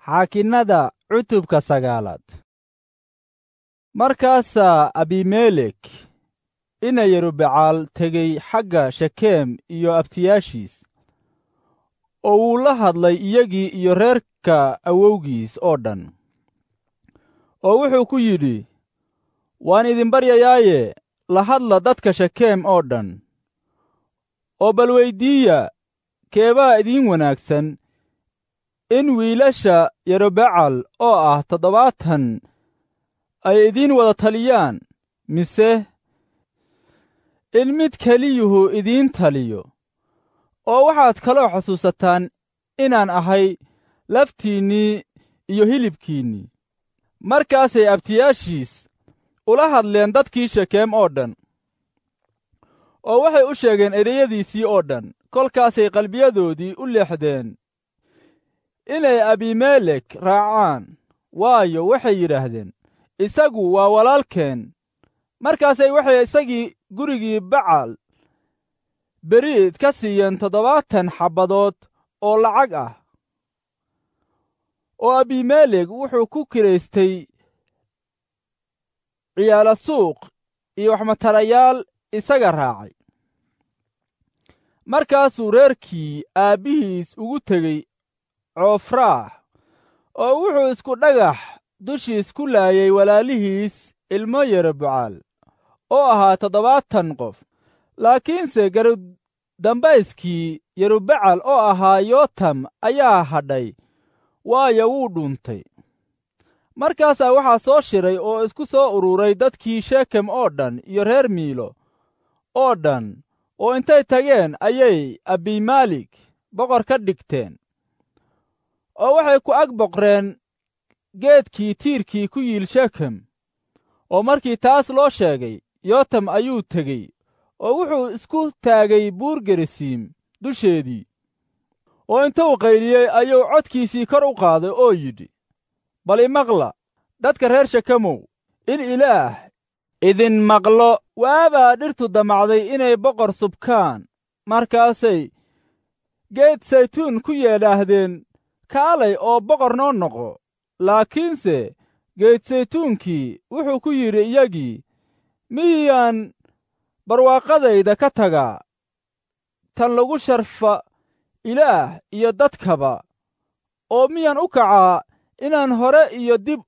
xaakinnada cutubka 9. markaasaa abimelek ina yerubacaal tegey xagga shekeem iyo abtiyaashiis, oo wuu la hadlay iyagii iyo reerka awowgiis oo dhan, oo wuxuu ku yidhi, waan idin baryayaaye la hadla dadka shekeem oo dhan, oo bal weyddiiya keebaa idiin wanaagsan, in wiilasha yerubacaal oo ah 70 ay idiin wada taliyaan, mise in mid keliyuhu idiin taliyo. oo waxaad kaloo xusuusataan inaan ahay laftiinnii iyo hilibkiinnii. markaasay abtiyaashiis ula hadleen dadkii shekeem oo dhan, oo waxay u sheegeen ereyadiisii oo dhan. kolkaasay qalbiyadoodii u leexdeen inay abimelek raacaan, waayo waxay yidhaahdeen, isagu waa walaalkeen. markaasay waxay isagii gurigii bacaal beriid ka siiyeen 70 xabbadood oo lacag ah, oo abimelek wuxuu ku kiraystay ciyaala suuq iyo waxmatarayaal isaga raacay. markaasuu reerkii aabbihiis ugu tegey coofraah, oo wuxuu isku dhagax dushiis ku laayay walaalihiis ilmo yerubacaal oo ahaa 70 qof. laakiinse garudambayskii yerubacaal oo ahaa yotam ayaa hadhay, waayo wuu dhuuntay. markaasaa waxaa soo shiray oo isku soo ururay dadkii shekem oo dhan iyo reer miilo oo dhan, oo intay tageen ayay abimelek boqor ka dhigteen, oo waxay ku ag boqreen geedkii tiirkii ku yiil shekem. oo markii taas loo sheegay, yotam ayuu tegey oo wuxuu isku taagay buur gerisiim dusheedii, oo intuu qayliyey ayuu codkiisii kor u qaaday oo yidhi, bal imaqla dadka reer shekemow, in ilaah idin maqlo. waabaa dhirtu damacday inay boqor subkaan, markaasay geed saytuun ku yidhaahdeen, kaalay oo boqor noo noqo. laakiinse geed saytuunkii wuxuu ku yidhi iyagii, miyaan barwaaqadayda ka tagaa, tan lagu sharfa ilaah iyo dadkaba, oo miyaan u kacaa inaan hore iyo dib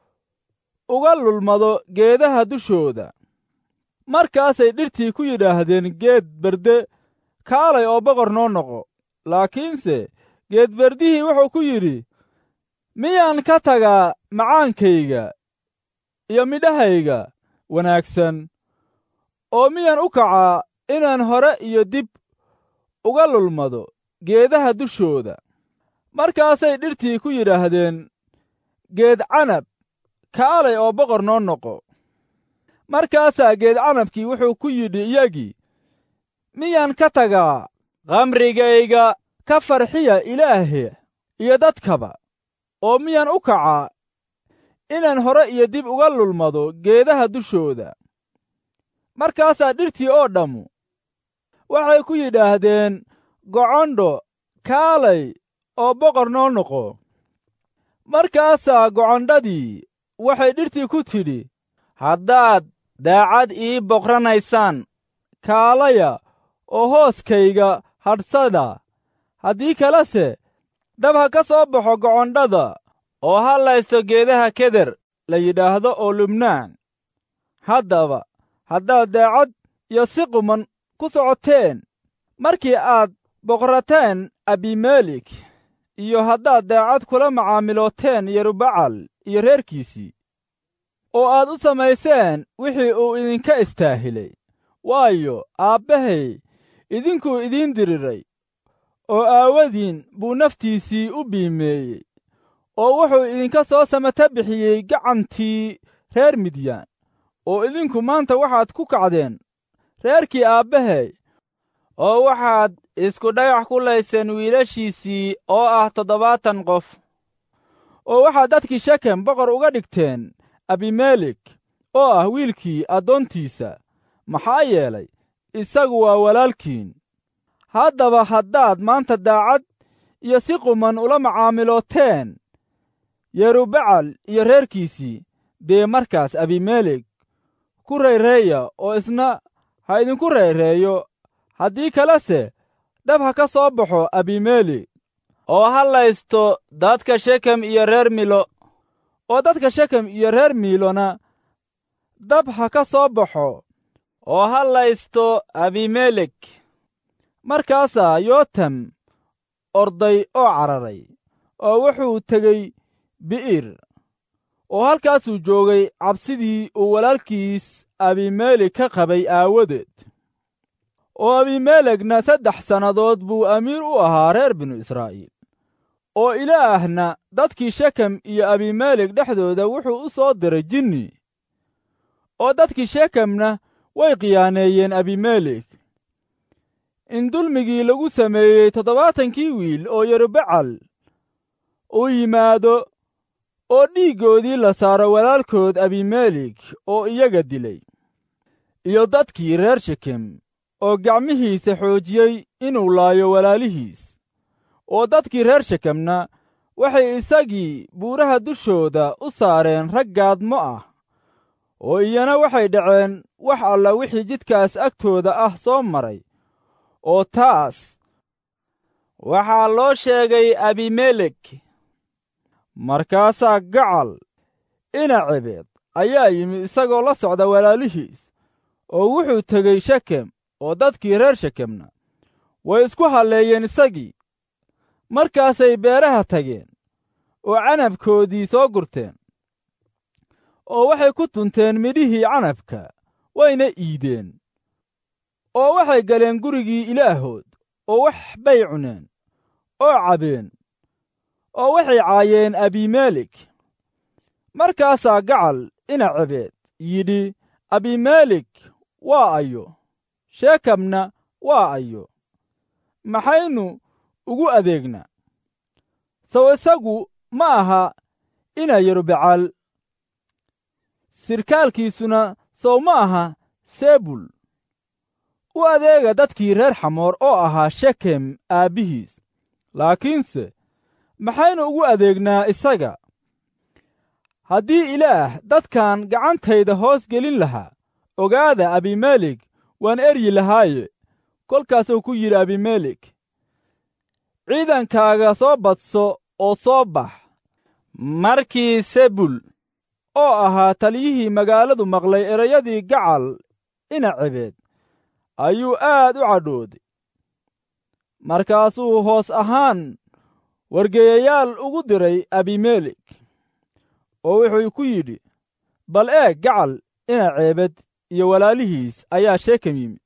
uga lulmado geedaha dushooda? markaasay dhirtii ku yidhaahdeen geed berde, kaalay oo boqor noo noqo. laakiinse geed berdihii wuxuu ku yidhi, miyaan ka tagaa macaankayga iyo midhahayga wanaagsan, oo miyaan u kacaa inaan hore iyo dib uga lulmado geedaha dushooda? markaasay dhirtii ku yidhaahdeen geed canab, kaalay oo boqor noo noqo. markaasaa geed canabkii wuxuu ku yidhi iyagii, miyaan ka tagaa khamrigayga ka farxiya ilaahe iyo dadkaba, oo miyaan u kacaa inaan hore iyo dib uga lulmado geedaha dushooda? markaasaa dhirtii oo dhammu waxay ku yidhaahdeen gocondho, kaalay oo boqor noo noqo. markaasaa gocondhadii waxay dhirtii ku tidhi, haddaad daacad ii boqranaysaan, kaalaya oo hooskayga hadhsada. haddii kalese dab ha ka soo baxo gocondhada, oo ha laysto geedaha keder la yidhaahdo oo lubnaan. haddaba haddaad daacad iyo si quman ku socoteen markii aad boqorateen abimelek, iyo haddaad daacad kula macaamilooteen yerubacaal iyo reerkiisii, oo aad u samayseen wixii uu idinka istaahilay, waayo aabbahay idinkuu idiin diriray, oo aawadiin buu naftiisii u biimeeyey, oo wuxuu idinka soo samata bixiyey gacantii reer midyaan. oo idinku maanta waxaad ku kacdeen reerkii aabbahay, oo waxaad isku dhagax ku layseen wiilashiisii oo ah 70 qof. oo waxaad dadkii shekem boqor uga dhigteen abimelek oo ah wiilkii addoontiisa, maxaa yeelay isagu waa walaalkiin. haddaba haddaad maanta daacad iyo si quman ula macaamilooteen, yerubacal iyo reerkiisii dee markaas abimelek ku rayreeya oo isna ha idinku rayreeyo, haddii kalese dhab ha ka soo baxo abimelek oo ha laysto dadka shekem iyo reer milo, oo dadka shekem iyo reer miilona dab ha ka soo baxo oo ha laysto abimelek. markaasaa yootam orday oo cararay oo wuxuu tegey bi'ir, oo halkaasuu joogay cabsidii uu walaalkiis abimelek ka qabay aawadeed. oo abimelekna 3 sannadood buu amiir u ahaa reer binu israa'iil. oo ilaahna dadkii shekem iyo abimelek dhexdooda wuxuu u soo diray jinni, oo dadkii shekemna way khiyaaneeyeen abimelek, in dulmigii lagu sameeyey 70 wiil oo yerubacal uu yimaado oo dhiiggoodii la saaro walaalkood abimelek oo iyaga dilay, iyo dadkii reer shekem oo gacmihiisa xoojiyey inuu laayo walaalihiis. oo dadkii reer shekemna waxay isagii buuraha dushooda u saareen rag gaadmo ah, oo iyana waxay dhaceen wax alla wixii jidkaas agtooda ah soo maray. oo taas waxaa loo sheegay abimelek. markaasaa gacal ina cebeed ayaa yimi isagoo la socda walaalihiis, oo wuxuu tegey shekem, oo dadkii reer shekemna way isku halleeyeen isagii. markaasay beeraha tageen oo canabkoodii soo gurteen, oo waxay ku tunteen midhihii canabka, wayna iideen. oo waxay galeen gurigii ilaahood, oo wax bay cuneen oo cabeen, oo waxay caayeen abimelek. markaasaa gacal ina cebeed yidhi, abimelek waa ayo, sheekamna waa ayo, maxaynu ugu adeegnaa? sow isagu ma aha ina yerubacal, sirkaalkiisuna sow ma aha sebul? u adeega dadkii reer xamoor oo ahaa shekem aabbihiis. laakiinse maxaynu ugu adeegnaa isaga? haddii ilaah dadkan gacantayda hoos gelin lahaa, ogaada abimelek waan eryi lahaaye. kolkaasuu ku yidhi abimelek, ciidankaaga soo badso oo soo bax. markii sebul oo ahaa taliyihii magaaladu maqlay erayadii gacal ina cebeed, ayuu aad u cadhooday. markaasuu hoos ahaan wargeeyayaal ugu diray abimelek, oo wuxuu ku yidhi, bal eeg, gacal ina cebeed iyo walaalihiis ayaa sheekem yimid,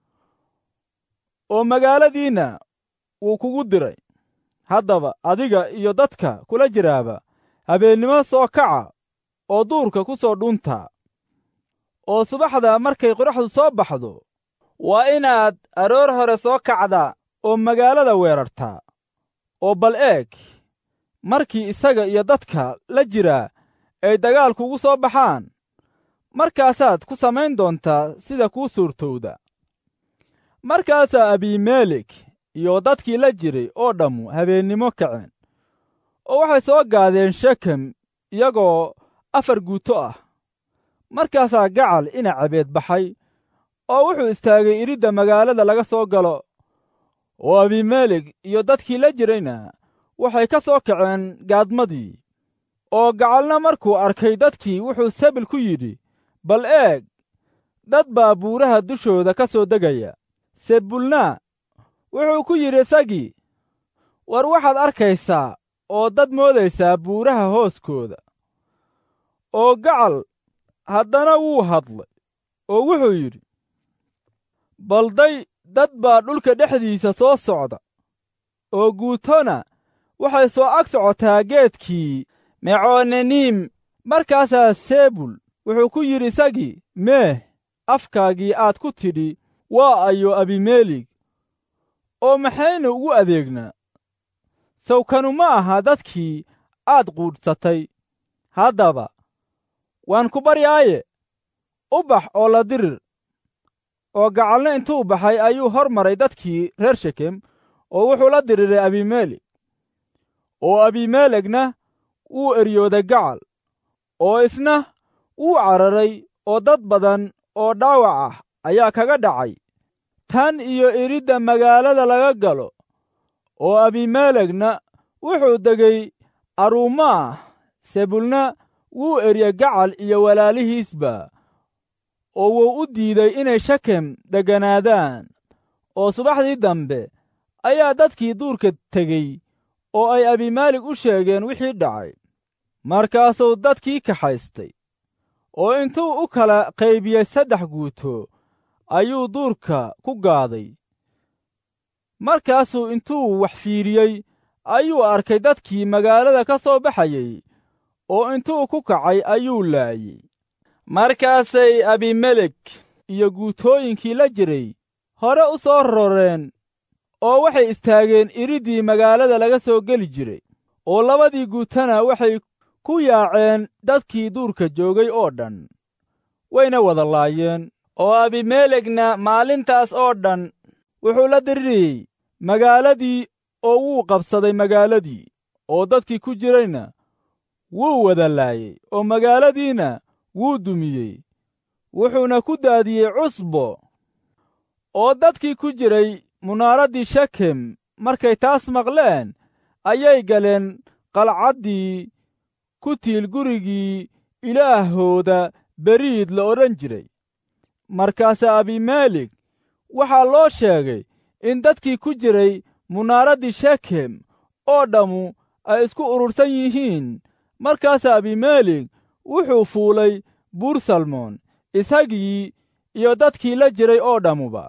oo magaaladiinna wuu kugu diray. haddaba adiga iyo dadka kula jiraaba habeennimo soo kaca oo duurka ku soo dhuuntaa, oo subaxda markay qoraxdu soo baxdo waa inaad aroor hore soo kacdaa oo magaalada weerartaa. oo bal eeg, markii isaga iyo dadka la jiraa ay dagaal kugu soo baxaan, markaasaad ku samayn doontaa sida kuu suurtowda. markaasaa abimelek iyo dadkii la jiray oo dhammu habeennimo kaceen, oo waxay soo gaadeen shekem iyagoo 4 guuto ah. markaasaa gacal ina cebeed baxay, oo wuxuu istaagay iridda magaalada laga soo galo. oo abimelek iyo dadkii la jirayna waxay ka soo kaceen gaadmadii. oo gacalna markuu arkay dadkii wuxuu sebul ku yidhi, bal eeg, dad baa buuraha dushooda ka soo degaya. sebulna wuxuu ku yidhi isagii, war waxaad arkaysaa oo dad moodaysaa buuraha hooskooda. oo gacal haddana wuu hadlay oo wuxuu yidhi, balday dad baa dhulka dhexdiisa soo socda, oo guutona waxay soo ag socotaa geedkii meconenim. markaasaa sebul wuxuu ku yidhi isagii, meeh, afkaagii aad ku tidhi waa ayo abimelek, oo maxaynu ugu adeegnaa? sawkanu ma aha dadkii aad quudhsatay. haddaba waan ku baryaaye, u bax oo la dirir. oo gacalna intuu baxay ayuu hor maray dadkii reer shekem, oo wuxuu la diriiray abimelek. oo abimelekna wuu eryooday gacal oo isna wuu cararay oo dad badan oo dhaawac ah ayaa kaga dhacay tan iyo iridda magaalada laga galo oo abimelekna wuxuu degay aruumaah sebulna wuu eryey gacal iyo walaalihiisba oo wuu u diiday inay shakem degganaadaan oo subaxdii dambe ayaa dadkii duurka tegey oo ay abimelek u sheegeen wixii dhacay markaasuu dadkii kaxaystay oo intuu u kala qaybiyey 3 guuto ayuu duurka ku gaaday markaasuu intuu wax fiiriyey ayuu arkay dadkii magaalada ka soo baxayey oo intuu ku kacay ayuu laayey markaasay abimelek iyo guutooyinkii la jiray hore u soo roreen oo waxay istaageen iriddii magaalada laga soo geli jiray oo 2 guutana waxay ku yaaceen dadkii duurka joogay oo dhan wayna wada laayeen oo abimelekna maalintaas oo dhan wuxuu la diririyey magaaladii oo wuu qabsaday magaaladii oo dadkii ku jirayna wuu wada laayey oo magaaladiina wuu dumiyey wuxuuna ku daadiyey cusbo oo dadkii ku jiray munaaraddii shakem markay taas maqleen ayay galeen qalcaddii ku tiil gurigii ilaahooda beriid la odhan jiray markaasaa abimelek waxaa loo sheegay in dadkii ku jiray munaaraddii shakem oo dhammu ay isku urursan yihiin markaasaa abimelek wuxuu fuulay buur salmoon isagii iyo dadkii la jiray oo dhammuba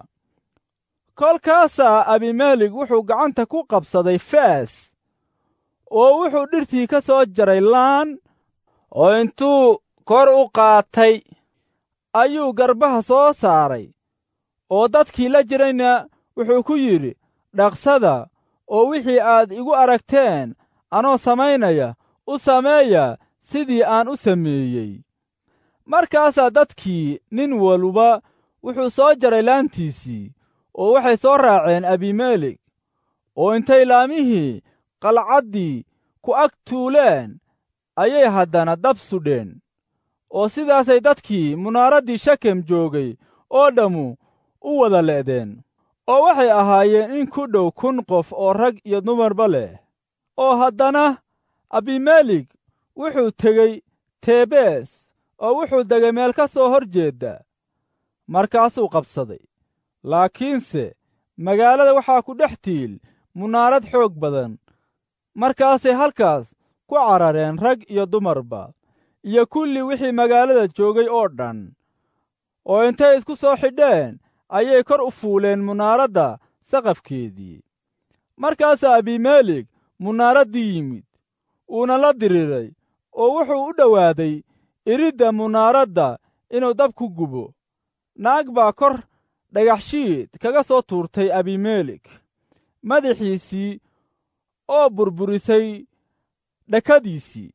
kolkaasaa abimelek wuxuu gacanta ku qabsaday faas oo wuxuu dhirtii ka soo jaray laan oo intuu kor u qaatay ayuu garbaha soo saaray oo dadkii la jirayna wuxuu ku yidhi dhaqsada oo wixii aad igu aragteen anoo samaynaya u sameeya sidii aan u sameeyey markaasaa dadkii nin walba wuxuu soo jaray laantiisii oo waxay soo raaceen abimelek oo intay laamihii qalcaddii ku ag tuuleen ayay haddana dab sudheen oo sidaasay dadkii munaaraddii shakem joogay oo dhammu u wada le'deen oo waxay ahaayeen in ku dhow 1,000 qof oo rag iyo dumarba leh oo haddana abimelek wuxuu tegey tebes oo wuxuu degay meel ka soo hor jeedda markaasuu qabsaday laakiinse magaalada waxaa ku dhex tiil munaarad xoog badan markaasay halkaas ku carareen rag iyo dumarba iyo kulli wixii magaalada joogay oo dhan oo intay isku soo xidheen ayay kor u fuuleen munaaradda saqafkeedii markaasaa abimelek munaaraddii yimid uuna la diriiray oo wuxuu u dhowaaday iridda munaaradda inuu dab ku gubo naag baa kor dhagaxshiid kaga soo tuurtay abimelek madaxiisii oo burburisay dhakadiisii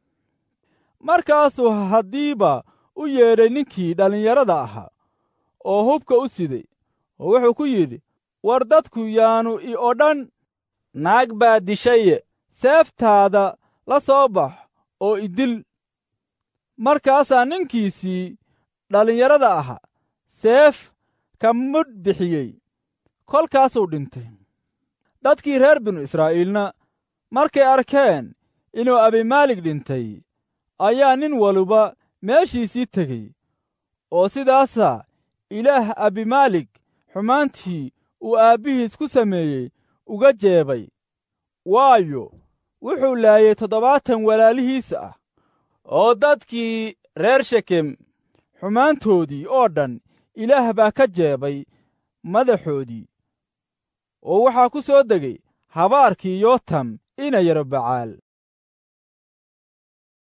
markaasuu haddiiba u yeedhay ninkii dhallinyarada ahaa oo hubka u siday oo wuxuu ku yidhi war dadku yaanu i odhan naag baa dishaye seeftaada la soo bax oo idil markaasaa ninkiisii dhallinyarada ahaa seef ka mudh bixiyey kolkaasuu dhintay dadkii reer binu israa'iilna markay arkeen inuu abimelek dhintay ayaa nin waliba meeshiisii tegey oo sidaasaa ilaah abimelek xumaantii uu aabbihiis ku sameeyey uga jeebay waayo wuxuu laayay 70 walaalihiis ah oo dadkii reer shekem xumaantoodii oo dhan ilaah baa ka jeebay madaxoodii oo waxaa ku soo degay habaarkii yootam ina Yerubbacaal